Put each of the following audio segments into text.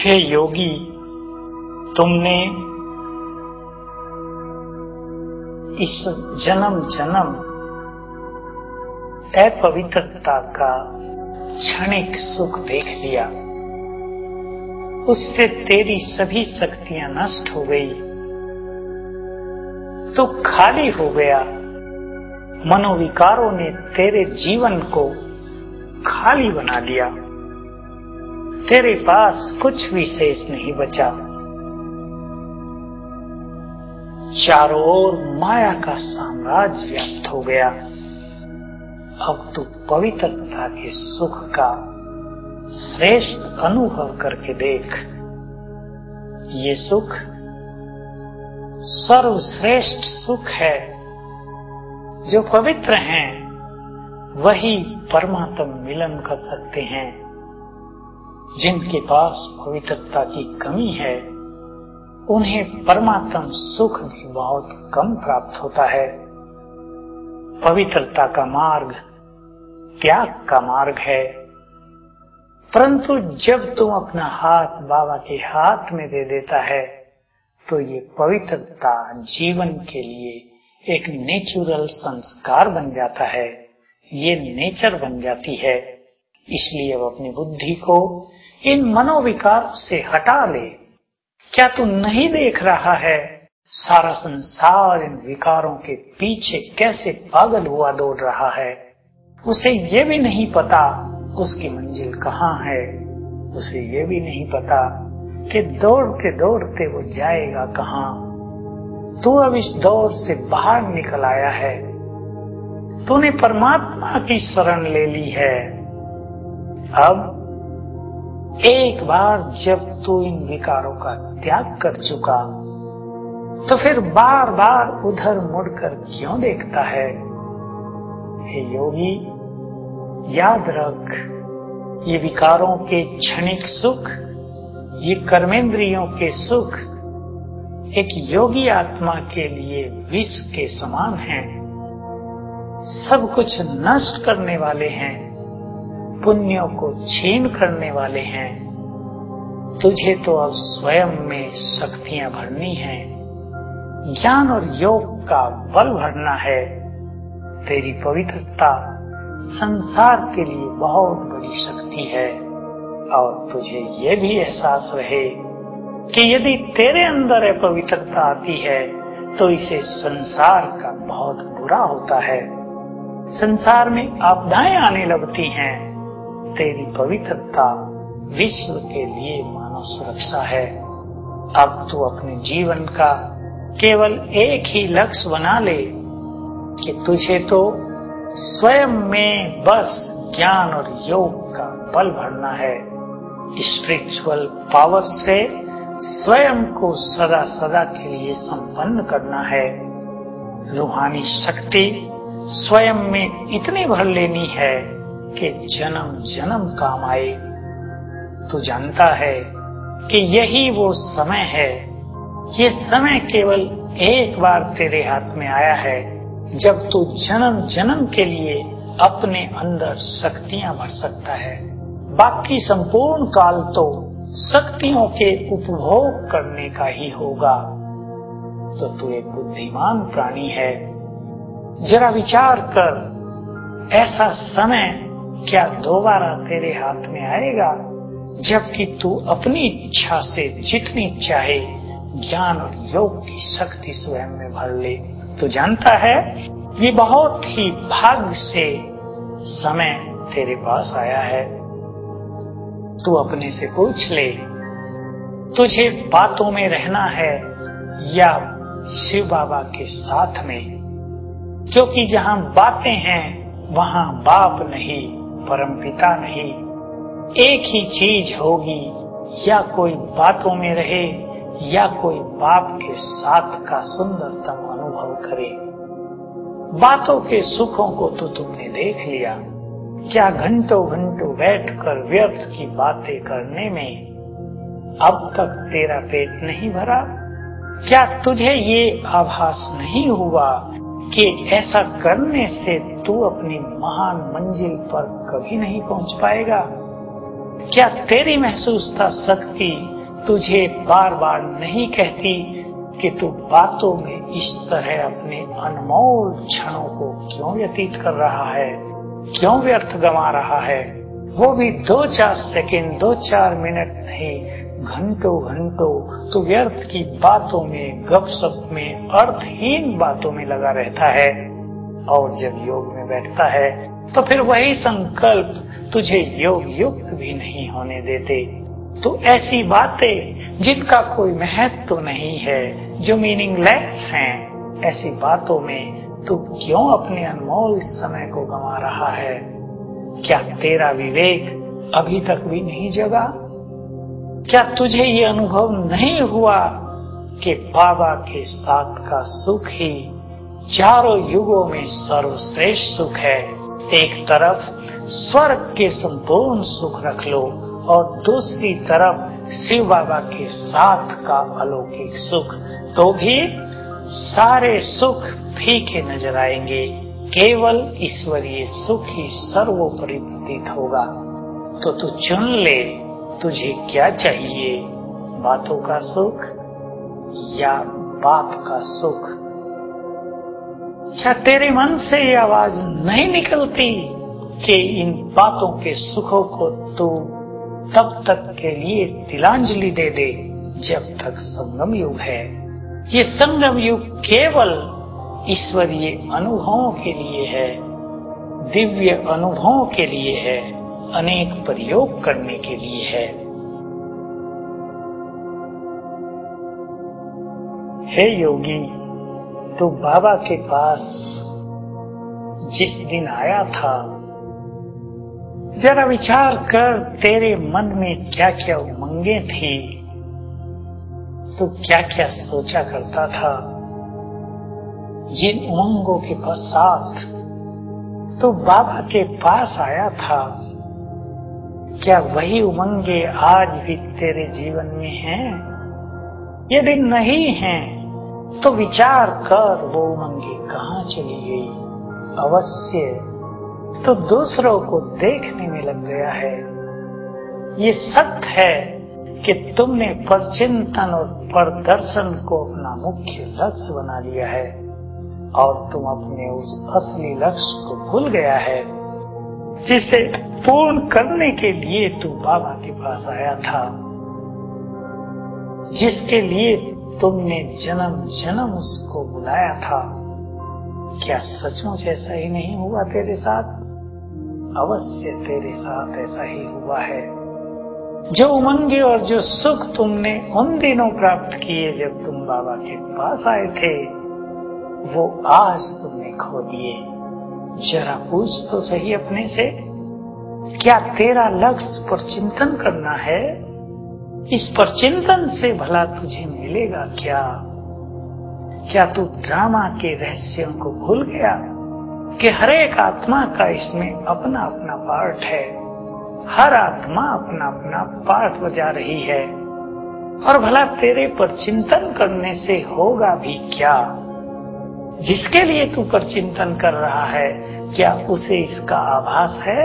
हे योगी, तुमने इस जन्म जन्म अपवित्रता का क्षणिक सुख देख लिया, उससे तेरी सभी शक्तियां नष्ट हो गई, तो खाली हो गया। मनोविकारों ने तेरे जीवन को खाली बना दिया, तेरे पास कुछ भी शेष नहीं बचा। चारों ओर माया का साम्राज्य व्याप्त हो गया। अब तू पवित्रता के सुख का श्रेष्ठ अनुभव करके देख। ये सुख सर्वश्रेष्ठ सुख है। जो पवित्र हैं वही परमात्म मिलन कर सकते हैं। जिनके पास पवित्रता की कमी है उन्हें परमात्म सुख भी बहुत कम प्राप्त होता है। पवित्रता का मार्ग त्याग का मार्ग है, परंतु जब तुम अपना हाथ बाबा के हाथ में दे देता है तो ये पवित्रता जीवन के लिए एक नेचुरल संस्कार बन जाता है, ये नेचर बन जाती है। इसलिए अब अपनी बुद्धि को इन मनोविकारों से हटा ले। क्या तू नहीं देख रहा है सारा संसार इन विकारों के पीछे कैसे पागल हुआ दौड़ रहा है? उसे ये भी नहीं पता उसकी मंजिल कहाँ है, उसे ये भी नहीं पता कि दौड़ते दौड़ते वो जाएगा कहाँ। तू अब इस दौड़ से बाहर निकल आया है, तूने परमात्मा की शरण ले ली है। अब एक बार जब तू इन विकारों का त्याग कर चुका तो फिर बार बार उधर मुड़कर क्यों देखता है? हे योगी, याद रख, ये विकारों के क्षणिक सुख, ये कर्मेंद्रियों के सुख एक योगी आत्मा के लिए विष के समान हैं। सब कुछ नष्ट करने वाले हैं, पुण्यों को छीन करने वाले हैं। तुझे तो अब स्वयं में शक्तियां भरनी हैं, ज्ञान और योग का बल भरना है। तेरी पवित्रता संसार के लिए बहुत बड़ी शक्ति है और तुझे ये भी एहसास रहे कि यदि तेरे अंदर अपवित्रता आती है तो इसे संसार का बहुत बुरा होता है। संसार में आपदाएं आने लगती हैं। तेरी पवित्रता विश्व के लिए मानव सुरक्षा है। अब तू अपने जीवन का केवल एक ही लक्ष्य बना ले कि तुझे तो स्वयं में बस ज्ञान और योग का बल भरना है। स्पिरिचुअल पावर से स्वयं को सदा सदा के लिए संपन्न करना है। रूहानी शक्ति स्वयं में इतनी भर लेनी है कि जन्म जन्म काम आए। तू जानता है कि यही वो समय है। ये समय केवल एक बार तेरे हाथ में आया है जब तू जन्म जन्म के लिए अपने अंदर शक्तियां भर सकता है। बाकी संपूर्ण काल तो शक्तियों के उपभोग करने का ही होगा। तो तू एक बुद्धिमान प्राणी है। जरा विचार कर, ऐसा समय क्या दोबारा तेरे हाथ में आएगा जबकि तू अपनी इच्छा से जितनी चाहे ज्ञान और योग की शक्ति स्वयं में भर ले? तो जानता है ये बहुत ही भाग्य से समय तेरे पास आया है। तू अपने से पूछ ले, तुझे बातों में रहना है या शिव बाबा के साथ में? क्योंकि जहां बातें हैं वहां बाप नहीं, परमपिता नहीं। एक ही चीज होगी, या कोई बातों में रहे या कोई बाप के साथ का सुंदरतम अनुभव करे। बातों के सुखों को तो तुमने देख लिया। क्या घंटों घंटों बैठकर व्यर्थ की बातें करने में अब तक तेरा पेट नहीं भरा? क्या तुझे ये आभास नहीं हुआ कि ऐसा करने से तू अपनी महान मंजिल पर कभी नहीं पहुंच पाएगा? क्या तेरी महसूसता शक्ति तुझे बार बार नहीं कहती कि तू बातों में इस तरह अपने अनमोल क्षणों को क्यों व्यतीत कर रहा है, क्यों व्यर्थ गंवा रहा है? वो भी 2-4 सेकंड, 2-4 मिनट नहीं, घंटों घंटों तो व्यर्थ की बातों में, गपशप में, अर्थहीन बातों में लगा रहता है। और जब योग में बैठता है तो फिर वही संकल्प तुझे योग युक्त भी नहीं होने देते। तो ऐसी बातें जिनका कोई महत्व तो नहीं है, जो मीनिंगलेस हैं, ऐसी बातों में तू क्यों अपने अनमोल समय को गंवा रहा है? क्या तेरा विवेक अभी तक भी नहीं जगा? क्या तुझे ये अनुभव नहीं हुआ कि बाबा के साथ का सुख ही चारों युगों में सर्वश्रेष्ठ सुख है? एक तरफ स्वर्ग के संपूर्ण सुख रख लो और दूसरी तरफ शिव बाबा के साथ का अलौकिक सुख, तो भी सारे सुख फीके नजर आएंगे। केवल ईश्वरीय सुख ही सर्वोपरि प्रतीत होगा। तो तू चुन ले, तुझे क्या चाहिए, बातों का सुख या बाप का सुख? क्या तेरे मन से ये आवाज नहीं निकलती कि इन बातों के सुखों को तू तब तक के लिए तिलांजलि दे दे जब तक संगम युग है? ये संगम युग केवल ईश्वरीय अनुभवों के लिए है, दिव्य अनुभवों के लिए है, अनेक प्रयोग करने के लिए है। हे योगी, तू बाबा के पास जिस दिन आया था, जरा विचार कर तेरे मन में क्या क्या उमंगे थी, तू क्या क्या सोचा करता था। जिन उमंगों के पश्चात तू बाबा के पास आया था, क्या वही उमंगे आज भी तेरे जीवन में हैं? यदि नहीं हैं, तो विचार कर वो उमंगे कहाँ चली गई। अवश्य तो दूसरों को देखने में लग गया है। ये सत्य है कि तुमने परचिंतन और परदर्शन को अपना मुख्य लक्ष्य बना लिया है और तुम अपने उस असली लक्ष्य को भूल गया है, जिसे पूर्ण करने के लिए तू बाबा के पास आया था, जिसके लिए तुमने जन्म जन्म उसको बुलाया था। क्या सचमुच ऐसा ही नहीं हुआ तेरे साथ? अवश्य तेरे साथ ऐसा ही हुआ है। जो उमंगे और जो सुख तुमने उन दिनों प्राप्त किए जब तुम बाबा के पास आए थे, वो आज तुमने खो दिए। जरा पूछ तो सही अपने से, क्या तेरा लक्ष्य परचिंतन करना है? इस परचिंतन से भला तुझे मिलेगा क्या? क्या तू ड्रामा के रहस्यों को भूल गया कि हर एक आत्मा का इसमें अपना अपना पार्ट है? हर आत्मा अपना अपना पार्ट बजा रही है। और भला तेरे परचिंतन करने से होगा भी क्या? जिसके लिए तू परचिंतन कर रहा है, क्या उसे इसका आभास है?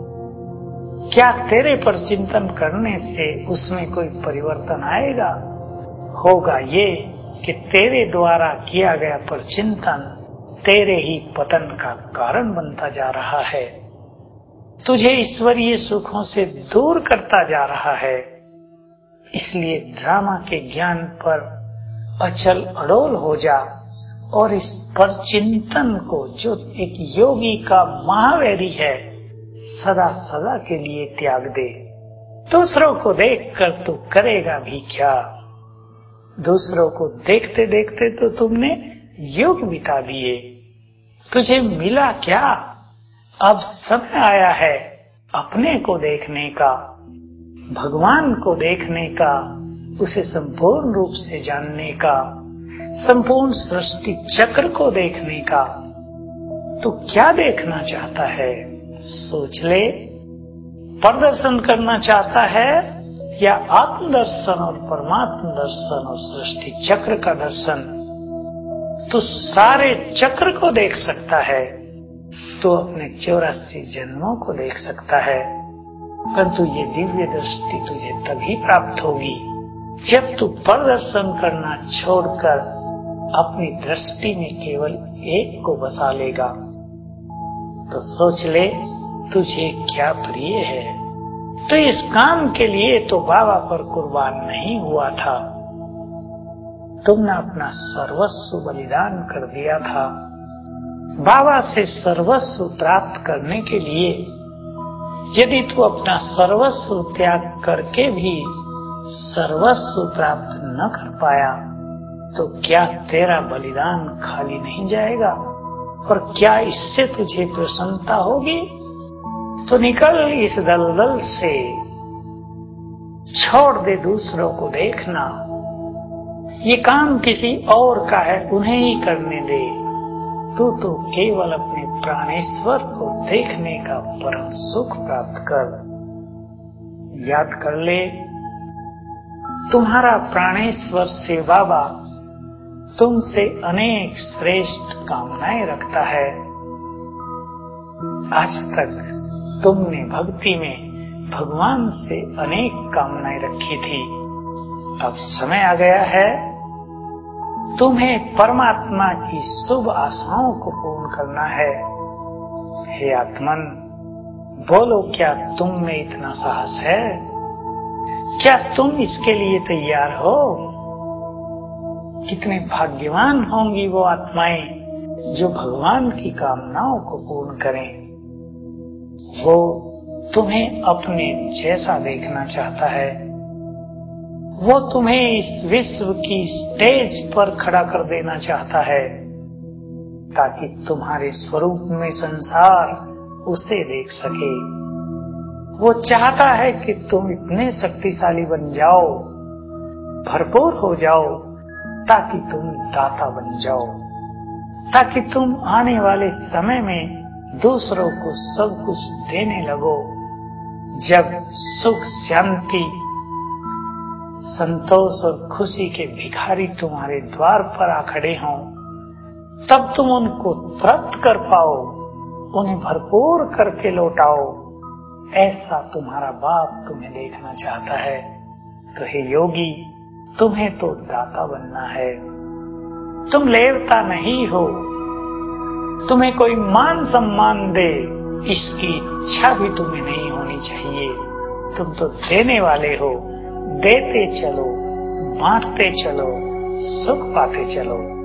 क्या तेरे परचिंतन करने से उसमें कोई परिवर्तन आएगा? होगा ये कि तेरे द्वारा किया गया परचिंतन तेरे ही पतन का कारण बनता जा रहा है, तुझे ईश्वरीय सुखों से दूर करता जा रहा है। इसलिए ड्रामा के ज्ञान पर अचल अडोल हो जा और इस परचिंतन को, जो एक योगी का महावैरी है, सदा सदा के लिए त्याग दे। दूसरों को देखकर तू करेगा भी क्या? दूसरों को देखते देखते तो तुमने युग बिता दिए। तुझे मिला क्या? अब समय आया है अपने को देखने का, भगवान को देखने का, उसे संपूर्ण रूप से जानने का, संपूर्ण सृष्टि चक्र को देखने का। तू क्या देखना चाहता है? सोच ले। प्रदर्शन करना चाहता है या आत्मदर्शन और परमात्म दर्शन और सृष्टि चक्र का दर्शन? तू सारे चक्र को देख सकता है, तो अपने 84 जन्मों को देख सकता है। परंतु ये दिव्य दृष्टि तुझे तभी प्राप्त होगी जब तू प्रदर्शन करना छोड़कर अपनी दृष्टि में केवल एक को बसा लेगा। तो सोच ले तुझे क्या प्रिय है। तो इस काम के लिए तो बाबा पर कुर्बान नहीं हुआ था, तुमने अपना सर्वस्व बलिदान कर दिया था। बाबा से सर्वस्व प्राप्त करने के लिए यदि तू अपना सर्वस्व त्याग करके भी सर्वस्व प्राप्त न कर पाया तो क्या तेरा बलिदान खाली नहीं जाएगा? और क्या इससे तुझे प्रसन्नता होगी? तो निकल इस दलदल से, छोड़ दे दूसरों को देखना। ये काम किसी और का है, उन्हें ही करने दे। तू तो केवल अपने प्राणेश्वर को देखने का परम सुख प्राप्त कर। याद कर ले, तुम्हारा प्राणेश्वर शिव बाबा तुमसे अनेक श्रेष्ठ कामनाएं रखता है। आज तक तुमने भक्ति में भगवान से अनेक कामनाएं रखी थी। अब समय आ गया है तुम्हें परमात्मा की शुभ आशाओं को पूर्ण करना है। हे आत्मन, बोलो, क्या तुम में इतना साहस है? क्या तुम इसके लिए तैयार हो? कितने भाग्यवान होंगी वो आत्माएं जो भगवान की कामनाओं को पूर्ण करें। वो तुम्हें अपने जैसा देखना चाहता है। वो तुम्हें इस विश्व की स्टेज पर खड़ा कर देना चाहता है ताकि तुम्हारे स्वरूप में संसार उसे देख सके। वो चाहता है कि तुम इतने शक्तिशाली बन जाओ, भरपूर हो जाओ, ताकि तुम दाता बन जाओ, ताकि तुम आने वाले समय में दूसरों को सब कुछ देने लगो। जब सुख, शांति, संतोष और खुशी के भिखारी तुम्हारे द्वार पर आ खड़े हों, तब तुम उनको प्राप्त कर पाओ, उन्हें भरपूर करके लौटाओ। ऐसा तुम्हारा बाप तुम्हें देखना चाहता है। तो हे योगी, तुम्हें तो दाता बनना है। तुम लेवता नहीं हो, तुम्हें कोई मान सम्मान दे इसकी इच्छा भी तुम्हें नहीं होनी चाहिए। तुम तो देने वाले हो। देते चलो, बांटते चलो, सुख पाते चलो।